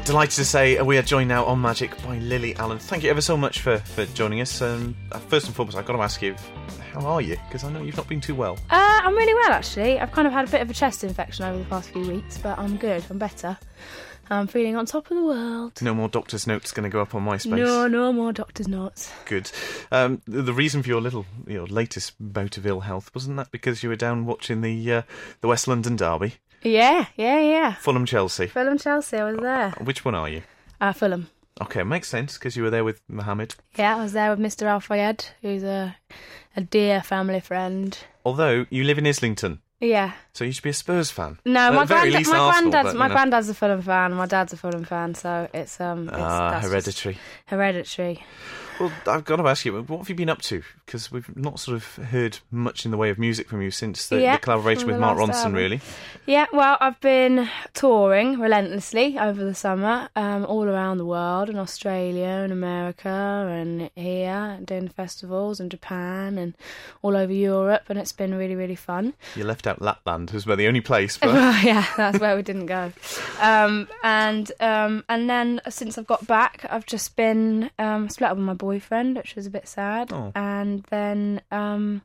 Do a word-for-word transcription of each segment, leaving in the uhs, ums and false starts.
delighted to say we are joined now on Magic by Lily Allen. Thank you ever so much for, for joining us. Um, first and foremost, I've got to ask you, how are you? Because I know you've not been too well. Uh, I'm really well, actually. I've kind of had a bit of a chest infection over the past few weeks, but I'm good. I'm better. I'm feeling on top of the world. No more doctor's notes going to go up on MySpace? No, no more doctor's notes. Good. Um, the, the reason for your little, your latest bout of ill health, wasn't that because you were down watching the uh, the West London derby? Yeah, yeah, yeah. Fulham Chelsea. Fulham Chelsea, I was there. Which one are you? Uh, Fulham. Okay, makes sense because you were there with Mohammed. Yeah, I was there with Mister Al Fayed, who's a a dear family friend. Although you live in Islington. Yeah. So you should be a Spurs fan. No, At my, very granda- least my Arsenal, granddad's but, my know. granddad's a Fulham fan. My dad's a Fulham fan, so it's um. It's, Ah, that's hereditary. just Hereditary. Well, I've got to ask you, what have you been up to? Because we've not sort of heard much in the way of music from you since the, Yeah, the collaboration from with the Mark last Ronson, album. really. Yeah, well, I've been touring relentlessly over the summer, um, all around the world, in Australia and America and here, doing festivals in Japan and all over Europe, and it's been really, really fun. You left out Lapland, was the only place. But Well, yeah, that's where we didn't go. Um, and um, and then since I've got back, I've just been um, split up with my boyfriend, which was a bit sad. Oh. And then um,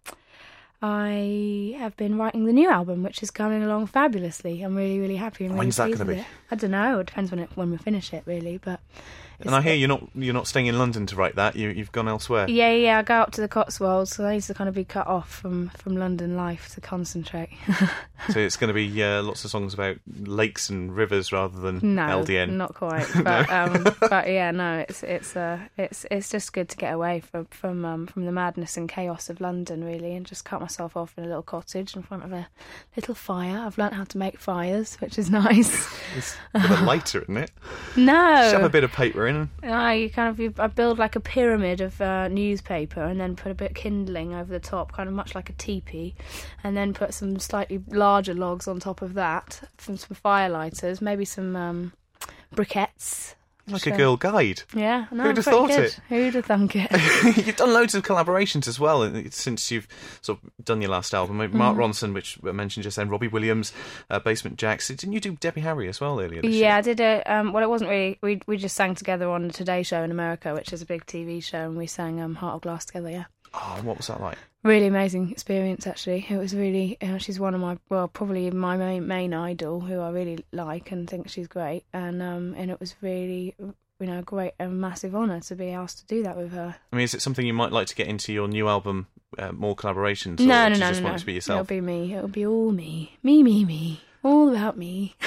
I have been writing the new album, which is coming along fabulously. I'm really, really happy. And really When's that pleased gonna with be? it. I don't know. It depends when it when we finish it, really. But and I hear you're not you're not staying in London to write that. You you've gone elsewhere. Yeah, yeah, I go up to the Cotswolds, so I need to kind of be cut off from, from London life to concentrate. So it's going to be uh, lots of songs about lakes and rivers rather than No, L D N. not quite. But um, but yeah, no, it's it's uh, it's it's just good to get away from from um, from the madness and chaos of London, really, and just cut myself off in a little cottage in front of a little fire. I've learnt how to make fires, which is nice. It's a bit lighter, isn't it? No, Shove a bit of paper in. no, you kind of you, I build like a pyramid of uh, newspaper and then put a bit of kindling over the top, kind of much like a teepee, and then put some slightly larger logs on top of that, from some firelighters, maybe some um, briquettes. Like So- a Girl Guide. Yeah, no, Who'd have pretty thought good. it? Who'd have thunk it? You've done loads of collaborations as well uh, since you've sort of done your last album. Mark Mm. Ronson, which I mentioned just then, Robbie Williams, uh, Basement Jaxx. Didn't you do Debbie Harry as well earlier this year? Yeah, I did a. Um, well, it wasn't really. We we just sang together on the Today Show in America, which is a big T V show, and we sang um, Heart of Glass together. Yeah, Oh, what was that like? really amazing experience. Actually, it was really. Uh, she's one of my well, probably my main, main idol, who I really like and think she's great, and um, and it was really. You know, a great, a massive honour to be asked to do that with her. I mean, is it something you might like to get into your new album, uh, more collaborations? Or No, do no, you no, just no, want no. it to be It'll yourself? be me. It'll be all me. Me, me, me. All about me.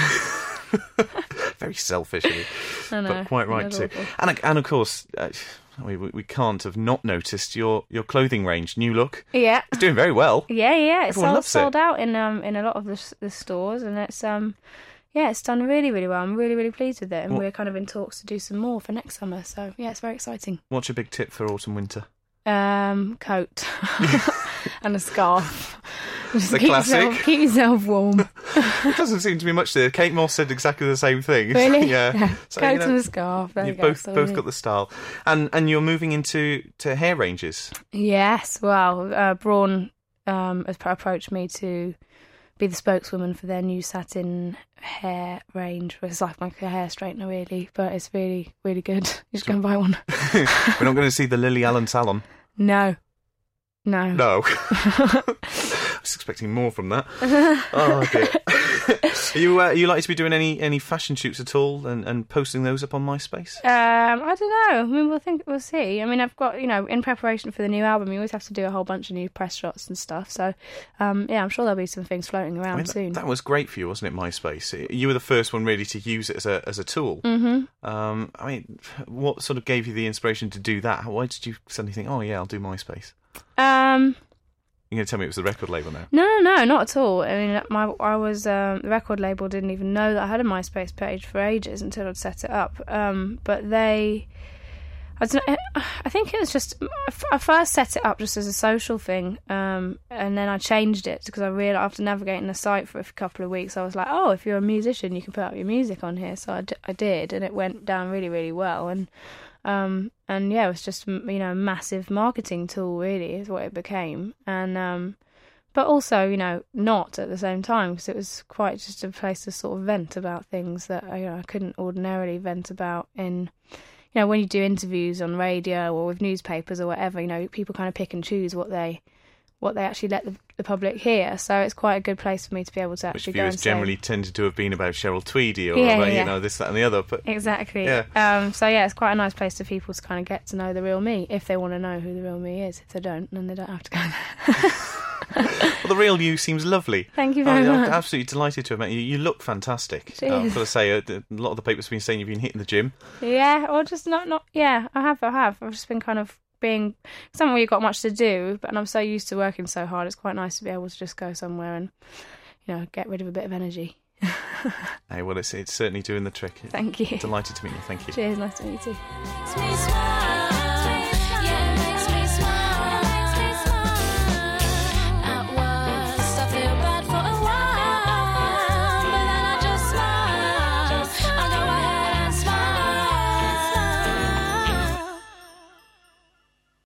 Very selfish of you, I know. but quite right That's too. awful. And and of course, uh, we we can't have not noticed your, your clothing range, New Look. Yeah. It's doing very well. Yeah, yeah, it's Everyone sold, loves it. sold out in um in a lot of the, s- the stores, and it's um yeah, it's done really, really well. I'm really, really pleased with it, and What- we're kind of in talks to do some more for next summer. So yeah, it's very exciting. What's your big tip for autumn winter? Um, coat and a scarf. Just The keep classic. Yourself, keep yourself warm. It doesn't seem to be much there. Kate Moss said exactly the same thing. Really? yeah. So, coat you know, and a scarf. There You've you go. both So both we- got the style, and and you're moving into to hair ranges. Yes, well, uh, Braun um, has pro- approached me to be the spokeswoman for their new satin hair range. It's like my hair straightener, really, but it's really, really good. You should go and buy one. We're not going to see the Lily Allen salon. No. No. No. I was expecting more from that. Oh dear. Are you uh, are you likely to be doing any, any fashion shoots at all and, and posting those up on MySpace? Um, I don't know. I mean, we'll think. We'll see. I mean, I've got, you know, in preparation for the new album, you always have to do a whole bunch of new press shots and stuff. So, um, yeah, I'm sure there'll be some things floating around I mean, soon. that, that was great for you, wasn't it, MySpace? You were the first one really to use it as a as a tool. Mm-hmm. Um, I mean, what sort of gave you the inspiration to do that? Why did you suddenly think, oh yeah, I'll do MySpace? Um. You're going to tell me it was the record label now? No, no, no, not at all. I mean, my I was um, the record label didn't even know that I had a MySpace page for ages until I'd set it up. Um, but they, I don't know, I think it was just I first set it up just as a social thing, um, and then I changed it because I realized after navigating the site for a couple of weeks, I was like, oh, if you're a musician, you can put up your music on here. So I, d- I did, and it went down really, really well. And Um, and yeah, it was just, you know, a massive marketing tool, really, is what it became. And um, but also, you know, not at the same time, because it was quite just a place to sort of vent about things that you know, I couldn't ordinarily vent about in, you know, when you do interviews on radio or with newspapers or whatever, you know, people kind of pick and choose what they what they actually let the, the public hear. So it's quite a good place for me to be able to actually Which go and viewers say, generally tended to have been about Cheryl Tweedy or Yeah, about, yeah. you know, this, that and the other. But Exactly. Yeah. Um, so yeah, it's quite a nice place for people to kind of get to know the real me, if they want to know who the real me is. If they don't, then they don't have to go there. Well, the real you seems lovely. Thank you Oh, very I'm much. absolutely delighted to have met you. You look fantastic. Cheers. Uh, I've got to say, uh, the- a lot of the papers have been saying you've been hitting the gym. Yeah, or just not, not. Yeah, I have, I have. I've just been kind of being, because I haven't really got much to do, but and I'm so used to working so hard, it's quite nice to be able to just go somewhere and, you know, get rid of a bit of energy. Hey, well, it's, it's certainly doing the trick. Thank you. Delighted to meet you. Thank you. Cheers, nice to meet you too. Makes me smile.